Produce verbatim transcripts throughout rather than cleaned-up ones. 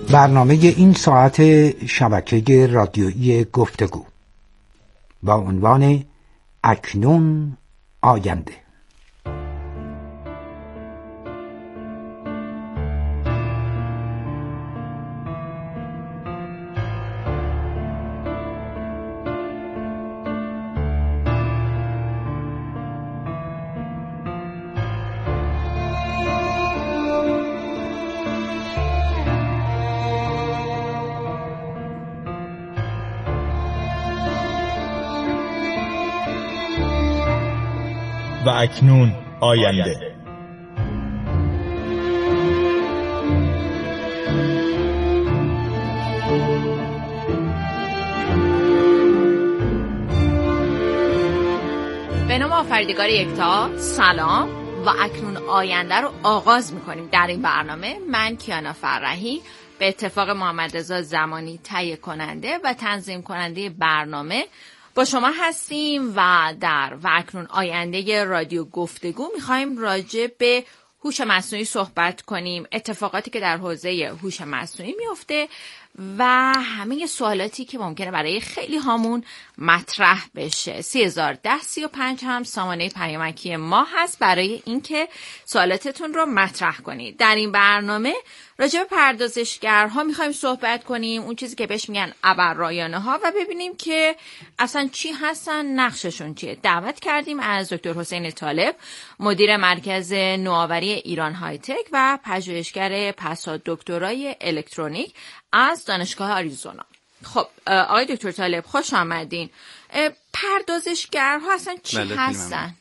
برنامه این ساعت شبکه رادیویی گفتگو با عنوان اکنون آینده. و اکنون آینده. به نام آفریدگار یکتا، سلام و اکنون آینده رو آغاز میکنیم. در این برنامه من کیانا فرحی به اتفاق محمد رضا زمانی تهیه کننده و تنظیم کننده برنامه با شما هستیم و در و اکنون آینده رادیو گفتگو میخوایم راجع به هوش مصنوعی صحبت کنیم، اتفاقاتی که در حوزه هوش مصنوعی میفته و همه سوالاتی که ممکنه برای خیلی هامون مطرح بشه. سه هزار و ده سی و پنج هم سامانه پیامکی ما هست برای اینکه سوالاتتون رو مطرح کنید. در این برنامه راجع به پردازشگرها میخوایم صحبت کنیم، اون چیزی که بهش میگن ابررایانه ها، و ببینیم که اصلا چی هستن، نقششون چیه. دعوت کردیم از دکتر حسین طالب، مدیر مرکز نوآوری ایران های تک و پژوهشگر پسادکترای الکترونیک از دانشگاه آریزونا. خب آقای دکتر طالب خوش آمدین. پردازشگرها اصلا چی هستن؟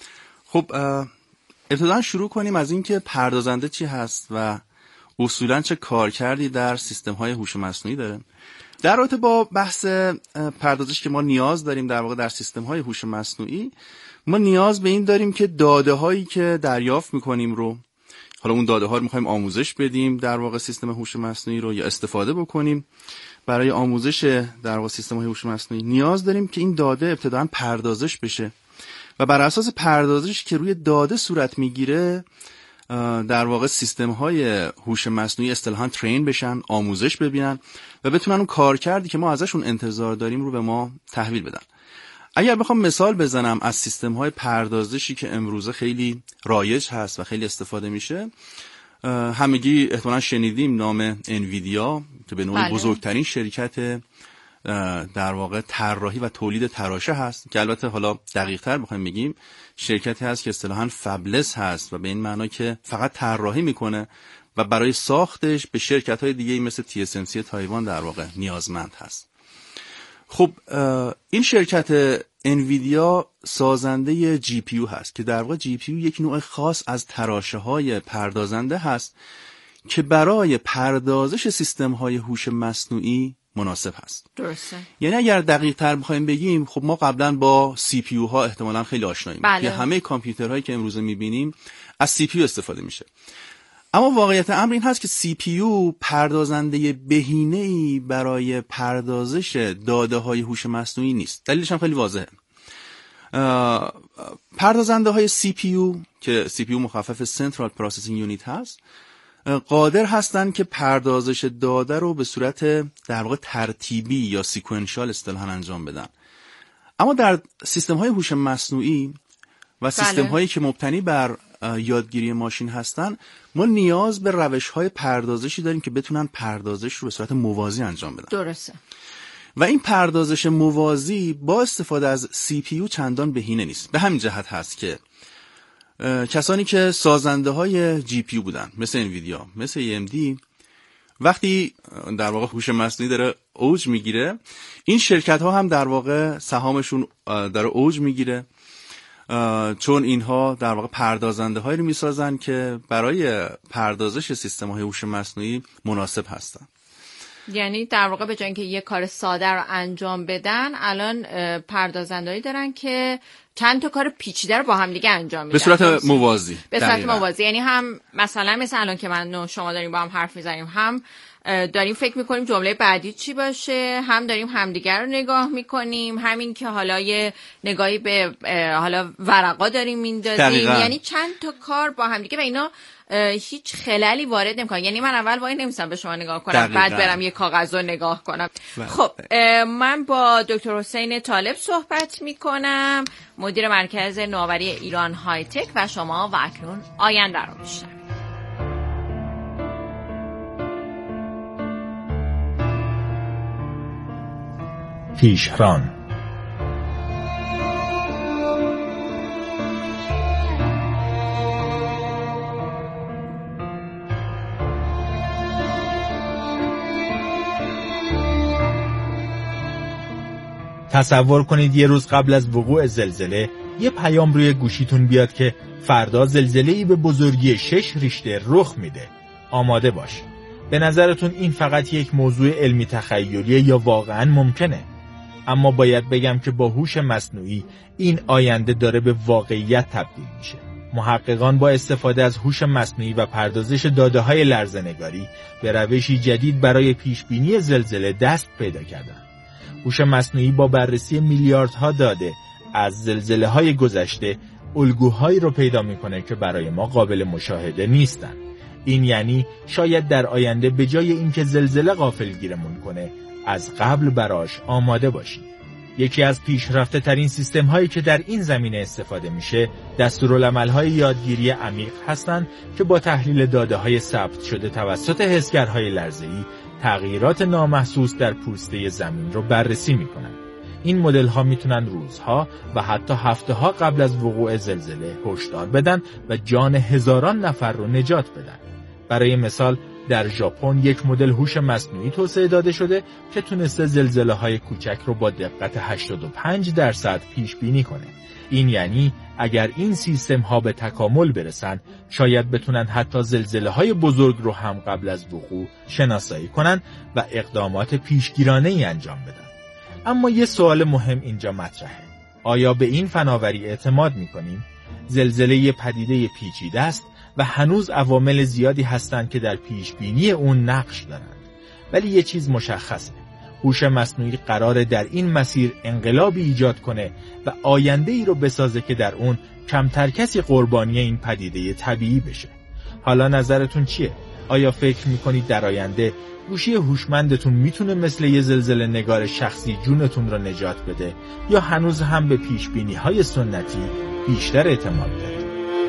خب ابتداً شروع کنیم از این که پردازنده چی هست و اصولاً چه کارکردی در سیستم‌های هوش مصنوعی داره. در رابطه با بحث پردازش که ما نیاز داریم در واقع در سیستم‌های هوش مصنوعی، ما نیاز به این داریم که داده‌هایی که دریافت می‌کنیم رو، حالا اون داده‌ها رو می‌خوایم آموزش بدیم در واقع سیستم هوش مصنوعی رو یا استفاده بکنیم برای آموزش در واقع سیستم‌های هوش مصنوعی، نیاز داریم که این داده ابتداً پردازش بشه و بر اساس پردازشی که روی داده صورت می‌گیره در واقع سیستم‌های هوش مصنوعی اصطلاحاً ترین بشن، آموزش ببینن و بتونن اون کارکردی که ما ازشون انتظار داریم رو به ما تحویل بدن. اگر بخوام مثال بزنم از سیستم‌های پردازشی که امروزه خیلی رایج هست و خیلی استفاده میشه، همگی احتمالاً شنیدیم نام انویدیا که به نوعی بزرگترین شرکت در واقع طراحی و تولید تراشه هست، که البته حالا دقیق‌تر بخوایم بگیم شرکتی هست که اصطلاحاً فبلس هست و به این معنا که فقط طراحی میکنه و برای ساختش به شرکت‌های دیگه مثل تی اس ام سی تایوان در واقع نیازمند هست. خب این شرکت انویدیا سازنده جی پی یو هست که در واقع جی پی یو یک نوع خاص از تراشه‌های پردازنده هست که برای پردازش سیستم‌های هوش مصنوعی مناسب هست. درسته. یعنی اگر دقیق تر بخوایم بگیم، خب ما قبلا با سی پی یو ها احتمالاً خیلی آشناییم. بله. که همه کامپیوترهایی که امروز می‌بینیم از سی پی یو استفاده میشه. اما واقعیت امر این هست که سی پی یو پردازنده بهینه‌ای برای پردازش داده‌های هوش مصنوعی نیست. دلیلش هم خیلی واضحه. پردازنده های سی پی یو که سی پی یو مخفف سنترال پروسسینگ یونیت هست، قادر هستن که پردازش داده رو به صورت در واقع ترتیبی یا سیکونشال اصطلاحاً انجام بدن. اما در سیستم‌های هوش مصنوعی و سیستم‌هایی که مبتنی بر یادگیری ماشین هستن، ما نیاز به روش‌های پردازشی داریم که بتونن پردازش رو به صورت موازی انجام بدن. درسته. و این پردازش موازی با استفاده از سی پی یو چندان بهینه نیست. به همین جهت هست که کسانی که سازنده های جی پی یو بودن مثل انویدیا، مثل ای ام دی، وقتی در واقع هوش مصنوعی داره اوج میگیره، این شرکت ها هم در واقع سهامشون داره اوج میگیره، چون اینها در واقع پردازنده هایی رو میسازن که برای پردازش سیستم های هوش مصنوعی مناسب هستن. یعنی در واقع به جای اینکه یه کار ساده رو انجام بدن، الان پردازنده‌ای دارن که چند تا کار پیچیده رو با هم دیگه انجام میدن به صورت موازی. به صورت موازی، یعنی هم مثلا مثل الان که من و شما داریم با هم حرف میزنیم، هم داریم فکر میکنیم جمله بعدی چی باشه، هم داریم همدیگر رو نگاه میکنیم، همین که حالا یه نگاهی به حالا ورقا داریم میندازیم، یعنی چند تا کار با هم دیگه و اینا هیچ خللی وارد نمیکنه. یعنی من اول وای نمیستم به شما نگاه کنم دقیقا. بعد برم یه کاغذ رو نگاه کنم. خب من با دکتر حسین طالب صحبت میکنم، مدیر مرکز نوآوری ایران های تک و شما و اکنون آینده رو میشنوید. پیشران. تصور کنید یه روز قبل از وقوع زلزله یه پیام روی گوشیتون بیاد که فردا زلزله‌ای به بزرگی شش ریشتر رخ میده. آماده باش. به نظرتون این فقط یک موضوع علمی تخیلیه یا واقعاً ممکنه؟ اما باید بگم که با هوش مصنوعی این آینده داره به واقعیت تبدیل میشه. محققان با استفاده از هوش مصنوعی و پردازش داده‌های لرزه‌نگاری به روشی جدید برای پیشبینی زلزله دست پیدا کردند. هوش مصنوعی با بررسی میلیاردها داده از زلزله‌های گذشته الگوهایی رو پیدا میکنه که برای ما قابل مشاهده نیستن. این یعنی شاید در آینده به جای اینکه زلزله غافلگیرمون کنه از قبل براش آماده باشیم. یکی از پیشرفته ترین سیستم هایی که در این زمینه استفاده میشه دستورالعمل‌های یادگیری عمیق هستند که با تحلیل داده های ثبت شده توسط حسگرهای لرزه‌ای تغییرات نامحسوس در پوسته زمین رو بررسی میکنن. این مدل ها میتونن روزها و حتی هفته ها قبل از وقوع زلزله هشدار بدن و جان هزاران نفر رو نجات بدن. برای مثال در ژاپن یک مدل هوش مصنوعی توسعه داده شده که تونسته زلزله‌های کوچک رو با دقت هشتاد و پنج درصد پیش بینی کنه. این یعنی اگر این سیستم ها به تکامل برسن شاید بتونن حتی زلزله‌های بزرگ رو هم قبل از وقوع شناسایی کنن و اقدامات پیشگیرانه‌ای انجام بدن. اما یه سوال مهم اینجا مطرحه. آیا به این فناوری اعتماد می‌کنیم؟ زلزله یه پدیده پیچیده است و هنوز عوامل زیادی هستند که در پیشبینی اون نقش دارند. ولی یه چیز مشخصه. هوش مصنوعی قراره در این مسیر انقلابی ایجاد کنه و آینده ای رو بسازه که در اون کمتر کسی قربانی این پدیده طبیعی بشه. حالا نظرتون چیه؟ آیا فکر میکنید در آینده گوشی هوشمندتون میتونه مثل یه زلزله نگار شخصی جونتون رو نجات بده یا هنوز هم به پیشبینی های سنتی بیشتر اعتماد دارید؟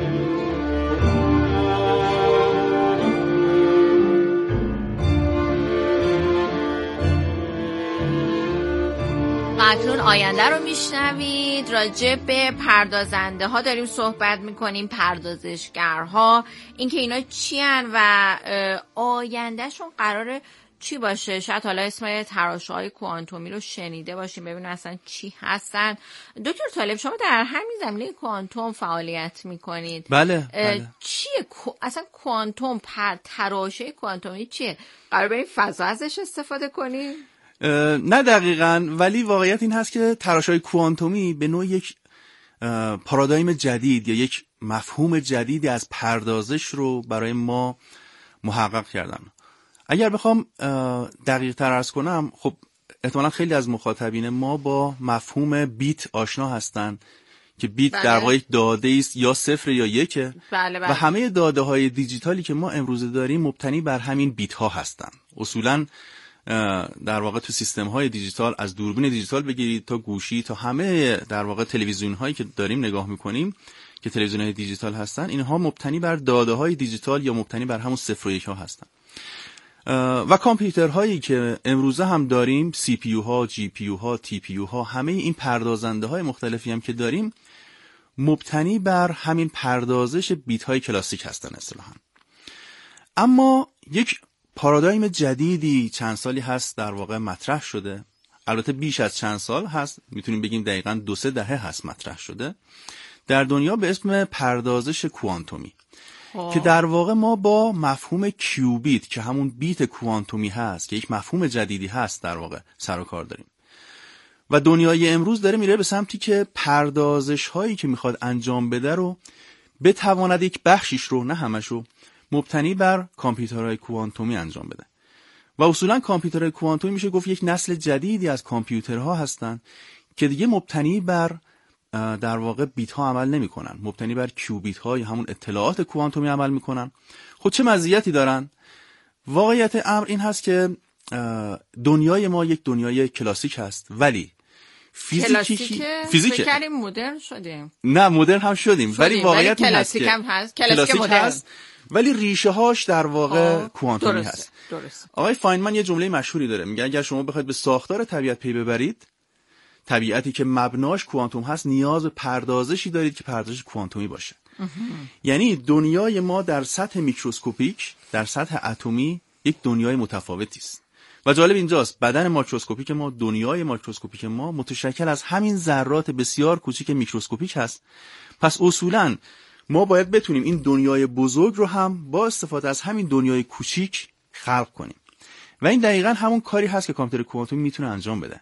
اکنون آینده رو میشنوید. راجع به پردازنده ها داریم صحبت میکنیم، پردازشگرها، اینکه اینا چی هن و آیندهشون قراره چی باشه. شاید حالا اسم تراشه‌های کوانتومی رو شنیده باشیم، ببینیم اصلا چی هستن. دکتر طالب شما در همین زمینه کوانتوم فعالیت میکنید. بله, بله. چیه اصلا کوانتوم؟ تراشه کوانتومی چیه؟ قراره بریم فضا ازش استفاده کنیم؟ نه دقیقاً، ولی واقعیت این هست که تراشه‌های کوانتومی به نوع یک پارادایم جدید یا یک مفهوم جدیدی از پردازش رو برای ما محقق کردن. اگر بخوام دقیق تر عرض کنم، خب احتمالاً خیلی از مخاطبین ما با مفهوم بیت آشنا هستن که بیت بله. در واقع یک داده است یا صفر یا یکه. بله بله. و همه داده های دیجیتالی که ما امروزه داریم مبتنی بر همین بیت ها هستن. اصولاً در واقع تو سیستم های دیجیتال، از دوربین دیجیتال بگیرید تا گوشی تا همه در واقع تلویزیون هایی که داریم نگاه میکنیم که تلویزیون های دیجیتال هستن، اینها مبتنی بر داده های دیجیتال یا مبتنی بر همون صفر و یک ها هستن. و کامپیوترهایی که امروزه هم داریم، سی پی یو ها، جی پی یو ها، تی پی یو ها، همه این پردازنده های مختلفی هم که داریم مبتنی بر همین پردازش بیت های کلاسیک هستن اصطلاحاً. اما یک پارادایم جدیدی چند سالی هست در واقع مطرح شده، البته بیش از چند سال هست، میتونیم بگیم دقیقاً دو سه دهه هست مطرح شده در دنیا، به اسم پردازش کوانتومی که در واقع ما با مفهوم کیوبیت که همون بیت کوانتومی هست که یک مفهوم جدیدی هست در واقع سر و کار داریم. و دنیای امروز داره میره به سمتی که پردازش هایی که میخواد انجام بده رو بتواند یک بخشیش رو، نه همشو، مبتنی بر کامپیوترهای کوانتومی انجام بده. و اصولا کامپیوترهای کوانتومی میشه گفت یک نسل جدیدی از کامپیوترها هستن که دیگه مبتنی بر در واقع بیت ها عمل نمی کنن، مبتنی بر کیوبیت های همون اطلاعات کوانتومی عمل میکنن. خود چه مزیتی دارن؟ واقعیت امر این هست که دنیای ما یک دنیای کلاسیک هست، ولی فیزیکی فیزیک کردیم مدرن شدیم. نه مدرن هم شدیم, شدیم. ولی واقعیت این هست که هم هست. کلاسیک مدرن هست ولی ریشه هاش در واقع کوانتومی درسته. هست. درسته. آقای فاینمن یه جمله مشهوری داره، میگه اگر شما بخواید به ساختار طبیعت پی ببرید، طبیعتی که مبناش کوانتوم هست، نیاز به پردازشی دارید که پردازش کوانتومی باشه. یعنی دنیای ما در سطح میکروسکوپیک، در سطح اتمی یک دنیای متفاوتی است. و جالب اینجاست بدن ماکروسکوپیک ما، دنیای ماکروسکوپیک ما متشکل از همین ذرات بسیار کوچیک میکروسکوپیک هست. پس اصولاً ما باید بتونیم این دنیای بزرگ رو هم با استفاده از همین دنیای کوچیک خلق کنیم. و این دقیقاً همون کاری هست که کامپیوتر کوانتومی میتونه انجام بده.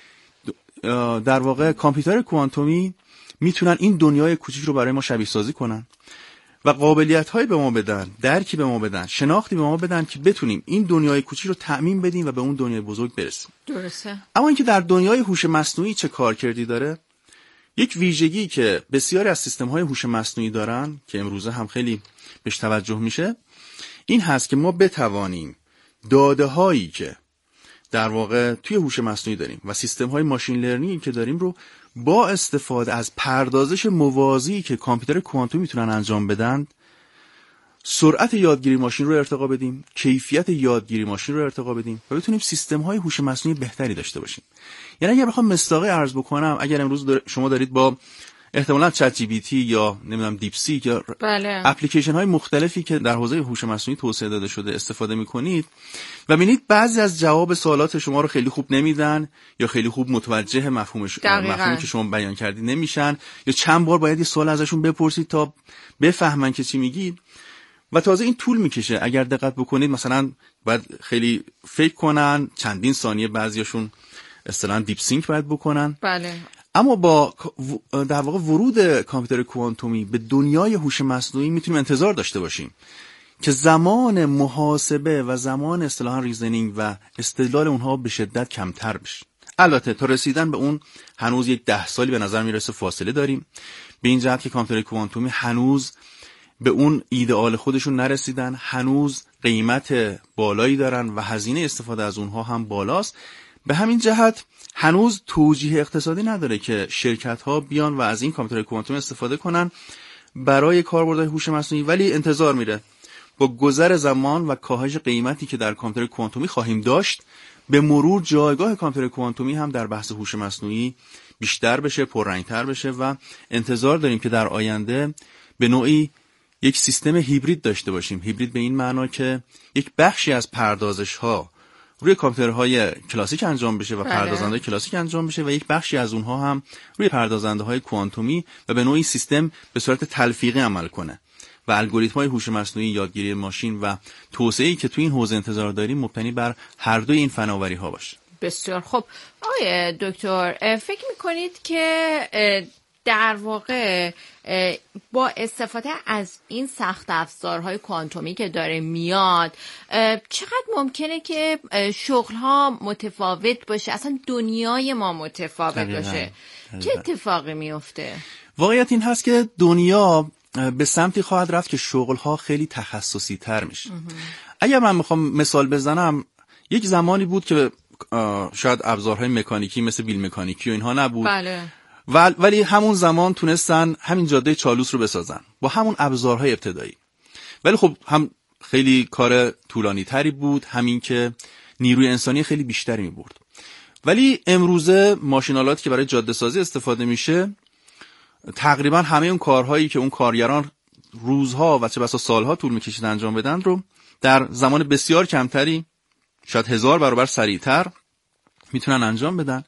در واقع کامپیوتر کوانتومی میتونن این دنیای کوچیک رو برای ما شبیه سازی کنن و قابلیت‌هایی به ما بدن، درکی به ما بدن، شناختی به ما بدن که بتونیم این دنیای کوچیک رو تأمین بدیم و به اون دنیای بزرگ برسیم. درسته. اما اینکه در دنیای هوش مصنوعی چه کارکردی داره؟ یک ویژگی که بسیاری از سیستم‌های هوش مصنوعی دارن که امروزه هم خیلی بهش توجه میشه، این هست که ما بتوانیم داده‌هایی که در واقع توی هوش مصنوعی داریم و سیستم‌های ماشین لرنینگ که داریم رو با استفاده از پردازش موازی که کامپیوتر کوانتومی میتونن انجام بدن، سرعت یادگیری ماشین رو ارتقا بدیم، کیفیت یادگیری ماشین رو ارتقا بدیم و بتونیم سیستم‌های هوش مصنوعی بهتری داشته باشیم. یعنی اگر بخوام مصداقی عرض بکنم، اگر امروز دار... شما دارید با احتمالاً چت جی پی تی یا نمیدونم دیپ سیک یا بله. اپلیکیشن های مختلفی که در حوزه هوش مصنوعی توسعه داده شده استفاده میکنید و ببینید بعضی از جواب سوالات شما رو خیلی خوب نمیدن یا خیلی خوب متوجه مفهومش مفهومی که شما بیان کردید نمیشن، یا چند بار باید یه سوال ازشون بپرسید تا بفهمن که چی میگید و تازه این طول میکشه. اگر دقت بکنید مثلا باید خیلی فکر کنن، چندین ثانیه بعضیاشون اصطلاحاً دیپ سینک باید بکنن. بله. اما با در واقع ورود کامپیوتر کوانتومی به دنیای هوش مصنوعی میتونیم انتظار داشته باشیم که زمان محاسبه و زمان اصطلاحاً ریزنینگ و استدلال اونها به شدت کمتر بشه. البته تا رسیدن به اون هنوز یک ده سالی به نظر میرسه فاصله داریم، به این جهت که کامپیوتر کوانتومی هنوز به اون ایدئال خودشون نرسیدن، هنوز قیمت بالایی دارن و هزینه استفاده از اونها هم بالاست. به همین جهت هنوز توجیه اقتصادی نداره که شرکت ها بیان و از این کامپیوتر کوانتومی استفاده کنن برای کاربردهای هوش مصنوعی، ولی انتظار میره با گذر زمان و کاهش قیمتی که در کامپیوتر کوانتومی خواهیم داشت، به مرور جایگاه کامپیوتر کوانتومی هم در بحث هوش مصنوعی بیشتر بشه، پررنگتر بشه و انتظار داریم که در آینده به نوعی یک سیستم هیبرید داشته باشیم. هیبرید به این معنا که یک بخشی از پردازش ها روی کامپیوترهای کلاسیک انجام بشه و بله. پردازنده کلاسیک انجام بشه و یک بخشی از اونها هم روی پردازنده های کوانتومی و به نوعی سیستم به صورت تلفیقی عمل کنه و الگوریتم‌های هوش مصنوعی، یادگیری ماشین و توسعه‌ای که تو این حوزه انتظار داریم مبتنی بر هر دوی این فناوری‌ها باشه. بسیار خب. آقای دکتر، فکر می‌کنید که در واقع با استفاده از این سخت افزارهای کوانتومی که داره میاد، چقدر ممکنه که شغل‌ها متفاوت باشه، اصلا دنیای ما متفاوت دقیقا. باشه دقیقا. چه اتفاقی میفته؟ واقعیت این هست که دنیا به سمتی خواهد رفت که شغل‌ها خیلی تخصصی تر میشه. اگر من میخوام مثال بزنم، یک زمانی بود که شاید ابزارهای مکانیکی مثل بیل مکانیکی و اینها نبود. بله. ولی همون زمان تونستن همین جاده چالوس رو بسازن با همون ابزارهای ابتدایی. ولی خب هم خیلی کار طولانی تری بود، همین که نیروی انسانی خیلی بیشتری می برد. ولی امروزه ماشینالاتی که برای جاده سازی استفاده میشه، تقریبا همه اون کارهایی که اون کارگران روزها و چه بسا سالها طول میکشید انجام بدن رو در زمان بسیار کمتری، شاید هزار برابر سریعتر میتونن انجام بدن.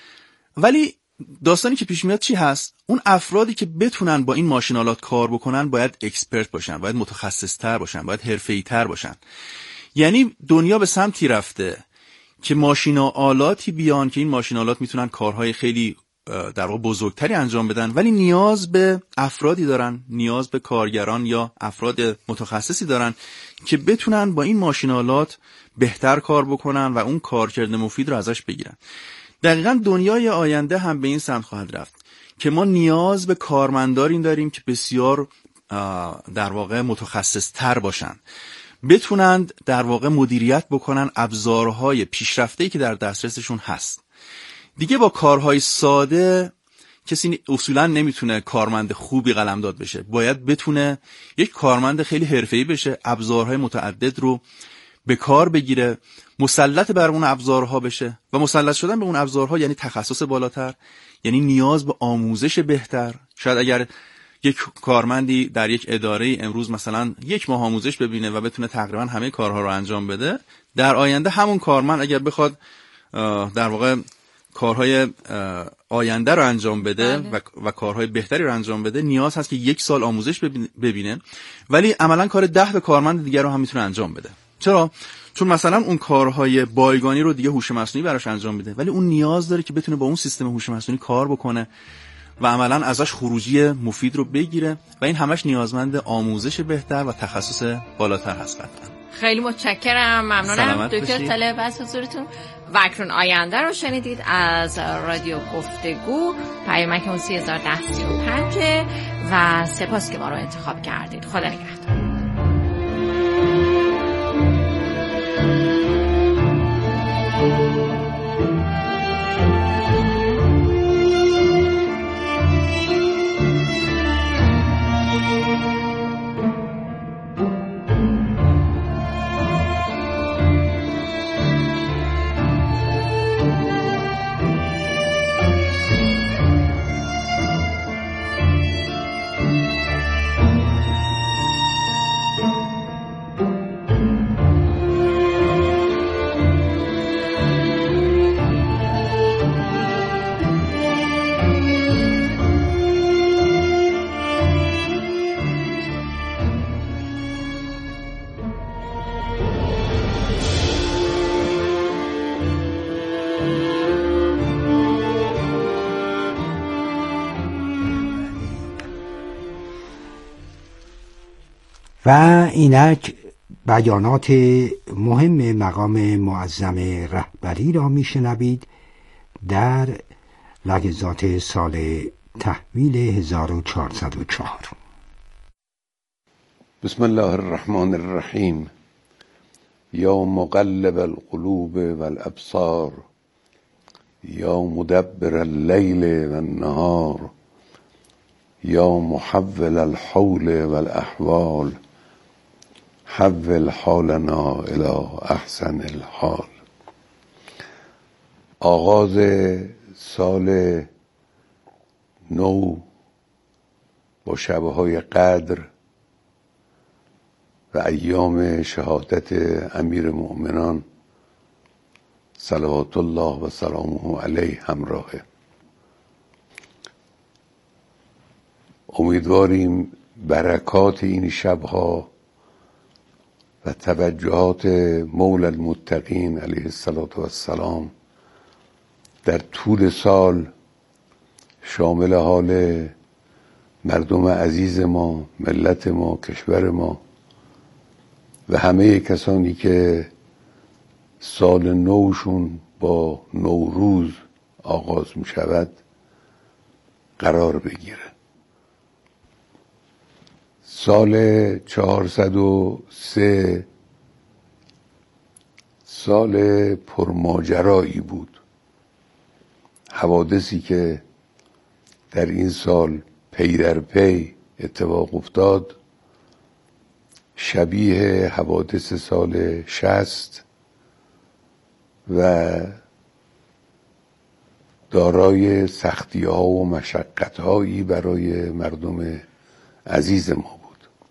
ولی داستانی که پیش میاد چی هست؟ اون افرادی که بتونن با این ماشینالات کار بکنن باید اکسپرت باشن، باید متخصص تر باشن، باید حرفه‌ای تر باشن. یعنی دنیا به سمتی رفته که ماشین و آلاتی بیان که این ماشین و آلات میتونن کارهای خیلی در واقع بزرگتری انجام بدن، ولی نیاز به افرادی دارن، نیاز به کارگران یا افراد متخصصی دارن که بتونن با این ماشین و آلات بهتر کار بکنن و اون کارکرد مفید رو ازش بگیرن. دقیقاً دنیای آینده هم به این سمت خواهد رفت که ما نیاز به کارمندارین داریم که بسیار در واقع متخصص تر باشن، بتونند در واقع مدیریت بکنن ابزارهای پیشرفته‌ای که در دسترسشون هست. دیگه با کارهای ساده کسی اصولا نمیتونه کارمند خوبی قلمداد بشه، باید بتونه یک کارمند خیلی حرفه‌ای بشه، ابزارهای متعدد رو به کار بگیره، مسلط بر اون ابزارها بشه و مسلط شدن به اون ابزارها یعنی تخصص بالاتر، یعنی نیاز به آموزش بهتر. شاید اگر یک کارمندی در یک اداره امروز مثلا یک ماه آموزش ببینه و بتونه تقریبا همه کارها رو انجام بده، در آینده همون کارمند اگر بخواد در واقع کارهای آینده رو انجام بده و, و کارهای بهتری رو انجام بده، نیاز هست که یک سال آموزش ببینه، ولی عملا کار ده به کارمند دیگر رو هم میتونه انجام بده. چرا؟ چون مثلا اون کارهای بایگانی رو دیگه هوش مصنوعی براش انجام میده، ولی اون نیاز داره که بتونه با اون سیستم هوش مصنوعی کار بکنه و عملا ازش خروجی مفید رو بگیره و این همش نیازمند آموزش بهتر و تخصص بالاتر هست. قطعا خیلی متشکرم، ممنونم دکتر طالب از حضورتون. و اکنون آینده رو شنیدید از رادیو گفتگو، پیامک اون سی هزار ده سی و پنج و سپاس که ما رو انتخاب کردید. خدا نگهدار. و اینک بیانات مهم مقام معظم رهبری را میشنوید در لحظات سال تحویل هزار و چهارصد و چهار. بسم الله الرحمن الرحیم. یا مقلب القلوب والابصار، یا مدبر اللیل والنهار، یا محول الحول والاحوال، حول حالنا الی احسن الحال. آغاز سال نو با شبهای قدر و ایام شهادت امیر مؤمنان صلوات الله و سلامه علیه همراهه. امیدواریم برکات این شبها و توجهات مولا المتقین علیه السلام در طول سال شامل حال مردم عزیز ما، ملت ما، کشور ما و همه کسانی که سال نوشون با نوروز آغاز می شود قرار بگیره. سال چهارصد و سه سال پرماجرایی بود. حوادثی که در این سال پی در پی اتفاق افتاد شبیه حوادث سال شصت و دارای سختی ها و مشقت هایی برای مردم عزیز ما بود.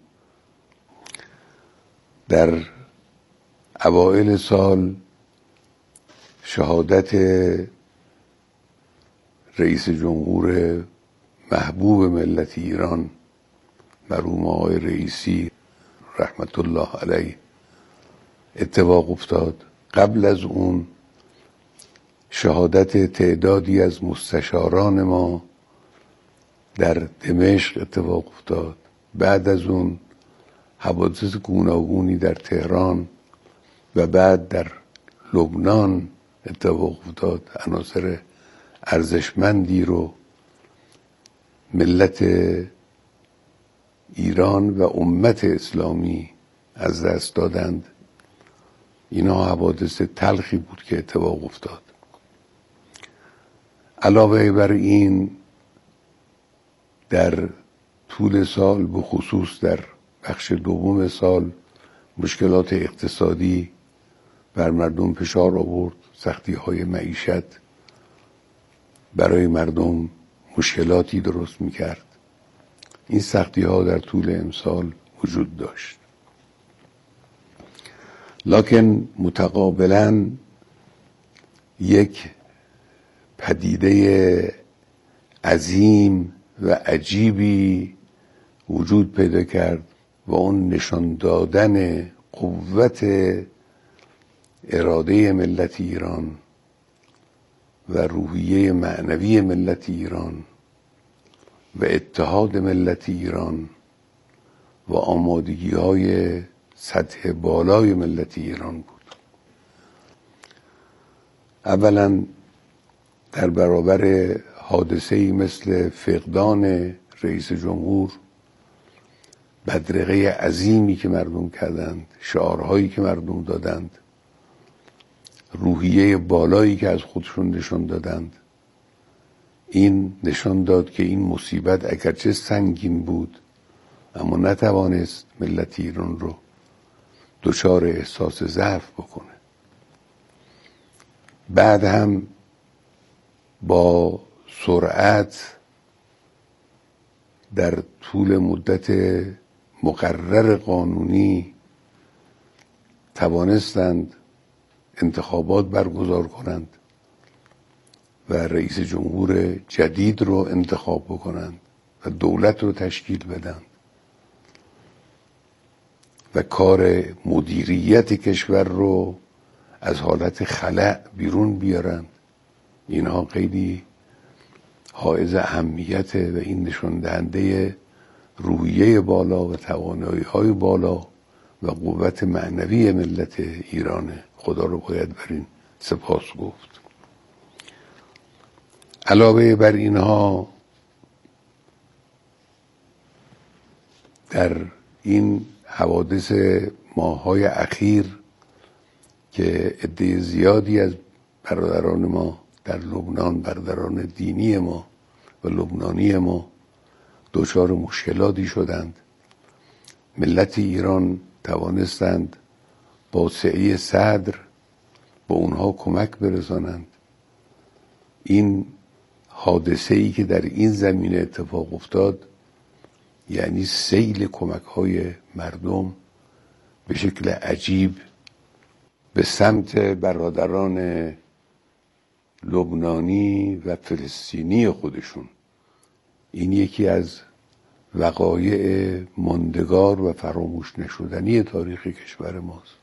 در اوائل سال شهادت رئیس جمهور محبوب ملت ایران مرحوم آقای رئیسی رحمت الله علیه اتفاق افتاد. قبل از اون شهادت تعدادی از مستشاران ما در دمشق اتفاق افتاد. بعد از اون حوادث گوناگونی در تهران و بعد در لبنان اتفاق افتاد. عناصر ارزشمندی رو ملت ایران و امت اسلامی از دست دادند. اینا حوادث تلخی بود که اتفاق افتاد. علاوه بر این در طول سال، به خصوص در بخش دوم سال، مشکلات اقتصادی بر مردم فشار آورد. سختی های معیشت برای مردم مشکلاتی درست میکرد. این سختی ها در طول امسال وجود داشت، لکن متقابلا یک پدیده عظیم و عجیبی وجود پیدا کرد و اون نشان دادن قوت اراده ملت ایران و روحیه معنوی ملت ایران و اتحاد ملت ایران و آمادگی های سطح بالای ملت ایران بود. اولا در برابر حادثه‌ای مثل فقدان رئیس جمهور، بدرقه عظیمی که مردم کردند، شعارهایی که مردم دادند، روحیه بالایی که از خودشون نشان دادند، این نشان داد که این مصیبت اگرچه سنگین بود اما نتوانست ملت ایران رو دچار احساس ضعف بکنه. بعد هم با سرعت در طول مدت مقرر قانونی توانستند انتخابات برگزار کنند و رئیس جمهور جدید رو انتخاب بکنند و دولت رو تشکیل بدن و کار مدیریت کشور رو از حالت خلأ بیرون بیارند. اینها خیلی حائز اهمیته و این نشان دهنده روحیه بالا و توانایی‌های بالا و قوت معنوی ملت ایرانه. خدا رو باید بر این سپاس گفت. علاوه بر اینها در این حوادث ماه‌های اخیر که عده زیادی از برادران ما در لبنان، برادران دینی ما و لبنانی ما دچار مشکلاتی شدند، ملت ایران توانستند با سعی صدر با اونها کمک برسانند. این حادثه‌ای که در این زمینه اتفاق افتاد یعنی سیل کمک‌های مردم به شکل عجیب به سمت برادران لبنانی و فلسطینی خودشون. این یکی از وقایع ماندگار و فراموش نشدنی تاریخ کشور ماست.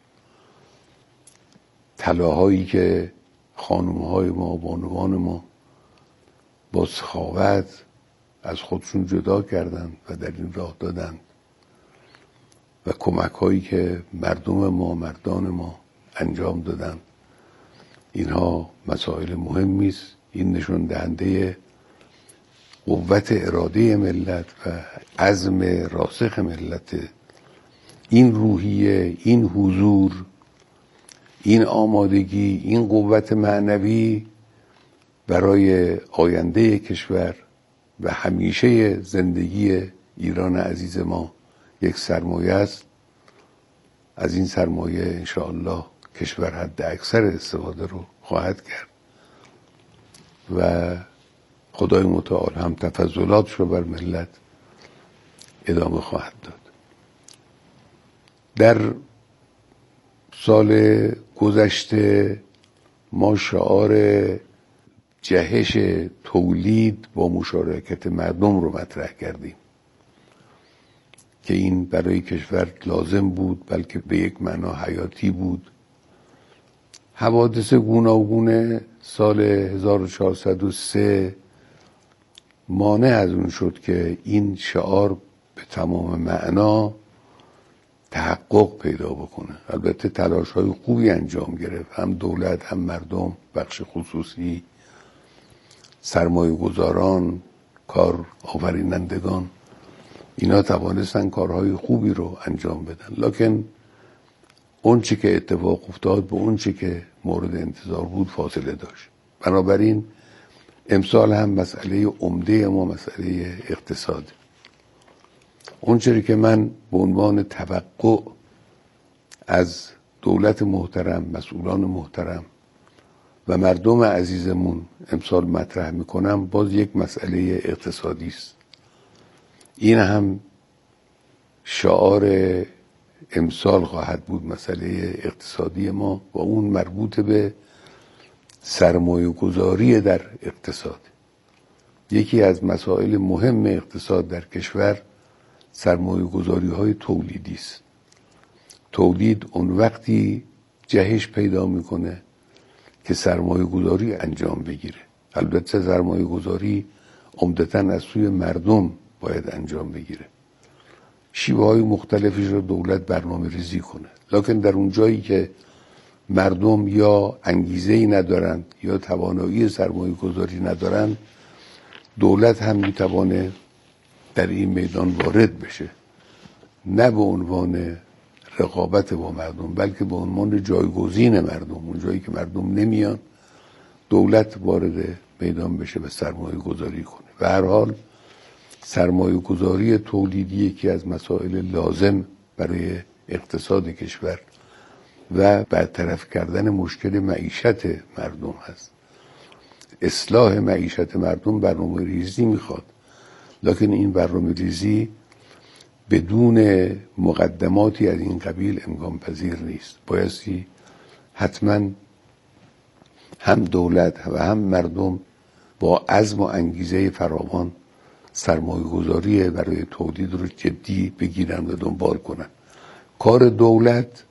طلاهایی که خانم‌های ما، بانوان ما با سخاوت از خودشون جدا کردند و در این راه دادند و کمک‌هایی که مردم ما، مردان ما انجام دادند، اینها مسائل مهمی است. این نشان دهنده قوت اراده ملت و عزم راسخ ملت. این روحیه، این حضور، این آمادگی، این قوت معنوی برای آینده کشور و همیشه زندگی ایران عزیز ما یک سرمایه است. از این سرمایه انشاءالله کشور حد اکثر استفاده رو خواهد کرد و خدای متعال هم تفضلاتش رو بر ملت ادامه خواهد داد. در سال گذشته ما شعار جهش تولید با مشارکت مردم رو مطرح کردیم که این برای کشور لازم بود، بلکه به یک معنا حیاتی بود. حوادث گوناگون سال هزار و چهارصد و سه مانع از اون شد که این شعار به تمام معنا تحقق پیدا بکنه. البته تلاش های خوبی انجام گرفت، هم دولت، هم مردم، بخش خصوصی، سرمایه گذاران، کار آفرینندگان، اینا توانستن کارهای خوبی رو انجام بدن، لکن اون چی که اتفاق افتاد به اون چی که مورد انتظار بود فاصله داشت. بنابراین امسال هم مسئله عمده ما مسئله اقتصاد. اون چیزی که من به عنوان توقع از دولت محترم، مسئولان محترم و مردم عزیزمون امسال مطرح میکنم باز یک مسئله اقتصادی است. این هم شعار امسال خواهد بود، مسئله اقتصادی ما، و اون مربوط به سرمایه گذاری در اقتصاد. یکی از مسائل مهم اقتصاد در کشور سرمایه گذاری های تولیدی است. تولید اون وقتی جهش پیدا میکنه که سرمایه گذاری انجام بگیره. البته سرمایه گذاری عمدتاً از سوی مردم باید انجام بگیره. شیوه های مختلفی رو دولت برنامه ریزی کنه، لکن در اون جایی که مردم یا انگیزه‌ای ندارند یا توانایی سرمایه گذاری ندارند، دولت هم میتوانه در این میدان وارد بشه، نه به عنوان رقابت با مردم بلکه به عنوان جایگزین مردم. اون جایی که مردم نمیان دولت وارد میدان بشه و سرمایه گذاری کنه. و هر حال سرمایه گذاری تولیدی یکی از مسائل لازم برای اقتصاد کشور و برطرف کردن مشکل معیشت مردم هست. اصلاح معیشت مردم برنامه ریزی میخواد، لکن این برنامه ریزی بدون مقدماتی از این قبیل امکان پذیر نیست. بایستی حتما هم دولت و هم مردم با عزم و انگیزه فراوان سرمایه گذاری برای تولید رو جدی بگیرن و دنبال کنن. کار دولت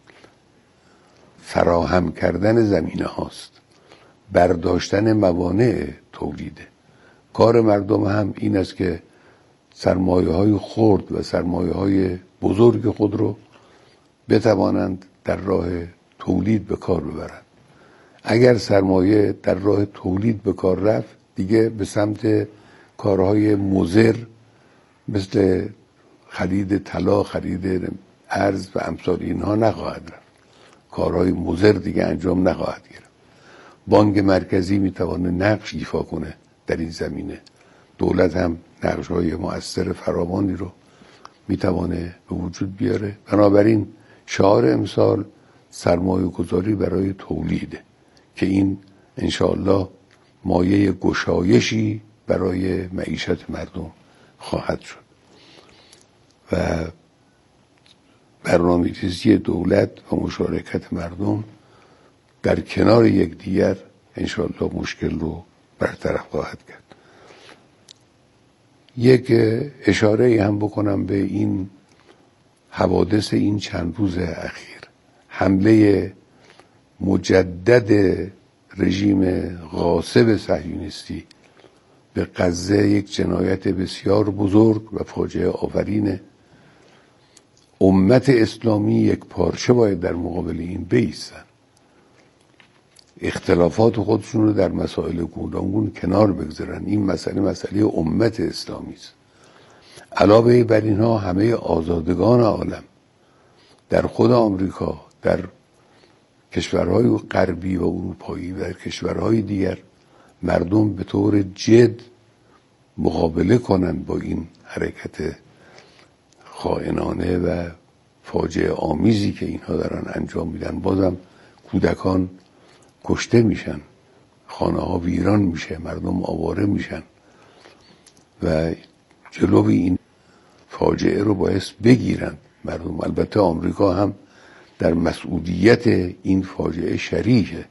فراهم کردن زمینه هاست، برداشتن موانع تولیده. کار مردم هم این است که سرمایه های خرد و سرمایه های بزرگ خود رو بتوانند در راه تولید به کار ببرند. اگر سرمایه در راه تولید به کار رفت، دیگه به سمت کارهای مضر مثل خرید طلا، خرید ارز و امثال اینها نخواهد رفت. کارهای مضر دیگه انجام نخواهد گرفت. بانک مرکزی میتونه نقش ایفا کنه در این زمینه. دولت هم نقش‌های مؤثر فراوانی رو میتونه به وجود بیاره. بنابراین شعار امسال سرمایه گذاری برای تولیده که این انشاءالله مایه گشایشی برای معیشت مردم خواهد شد و برنامه‌ریزی دولت و مشارکت مردم در کنار یکدیگر انشاءالله مشکل رو برطرف خواهد کرد. یک اشاره هم بکنم به این حوادث این چند روز اخیر. حمله مجدد رژیم غاصب صهیونیستی به غزه یک جنایت بسیار بزرگ و فاجعه آفرینه. امت اسلامی یک پارچه باید در مقابل این بایستن، اختلافات خودشون رو در مسائل گوناگون کنار بگذارن. این مسئله مسئله امت اسلامی است. علاوه بر اینها همه آزادگان عالم در خود آمریکا، در کشورهای غربی و اروپایی و در کشورهای دیگر مردم به طور جد مقابله کنند با این حرکت خائنانه و فاجعه آمیزی که اینها دارن انجام میدن. بازم کودکان کشته میشن، خانه ها ویران میشه، مردم آواره میشن و جلوی این فاجعه رو باید بگیرن مردم. البته آمریکا هم در مسئولیت این فاجعه شریکه.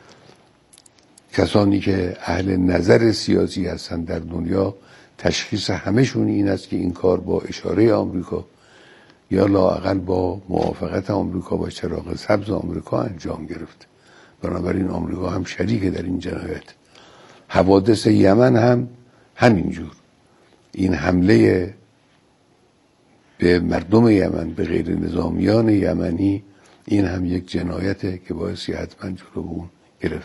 کسانی که اهل نظر سیاسی هستن در دنیا تشخیص همشون این است که این کار با اشاره آمریکا یا لااقل با موافقت آمریکا با چراغ سبز آمریکا انجام گرفت. بنابراین آمریکا هم شریک در این جنایت. حوادث یمن هم همینجور. این حمله به مردم یمن، به غیر نظامیان یمنی، این هم یک جنایته که باعثی حتما جلو اون